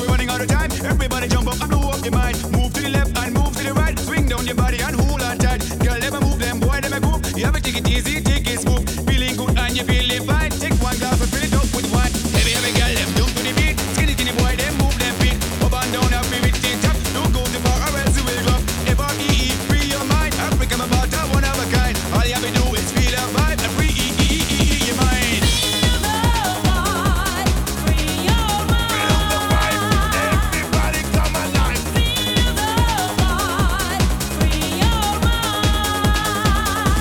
we're running out of time. Everybody jump up and blow up your mind. Move to the left and move to the right. Swing down your body and hold on tight. Girl, never move them, boy, never move. You have to take it easy, take it smooth. Feeling good and you feeling fine. Take one glass and fill it up with wine. Heavy, heavy girl, them jump to the beat. Skinny, skinny boy, them move them feet. Up and down, happy with the top. Don't go too far or else you will drop. F-R-E-E, free your mind. Africa, my about one of a kind. All you have to do is feel a vibe and free your mind. Feel the vibe, free your mind. Feel the vibe, everybody come alive. Feel the vibe, free your mind.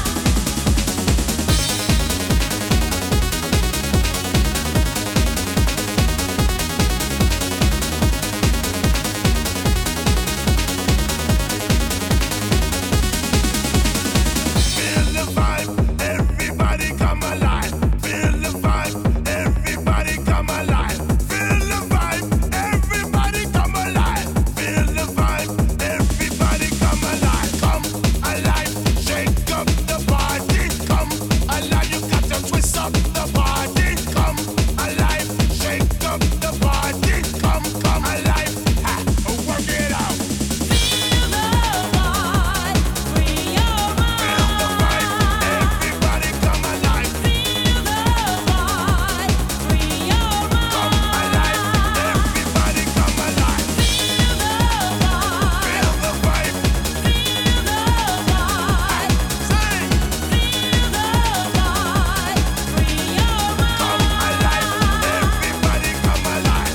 Feel the vibe, everybody come alive. Feel the vibe, everybody come alive. Feel the vibe, everybody come alive. Feel the vibe, everybody come alive. Come alive, shake up the body. Come alive, you got to twist up the body. Come alive, shake up the body. Come alive, ha, work it out. Feel the vibe, free your Feel the vibe, everybody come alive. Feel the vibe, free your Come alive, everybody come alive. Feel the vibe, Feel the vibe, feel the vibe. sing. Feel the vibe, free your Come alive, everybody come alive.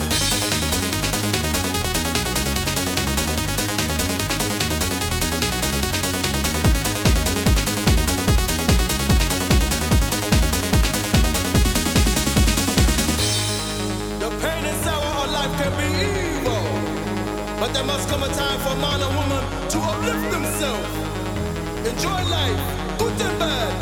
The pain and sorrow of life can be evil, but there must come a time for man and woman to uplift themselves. Enjoy life, good and bad.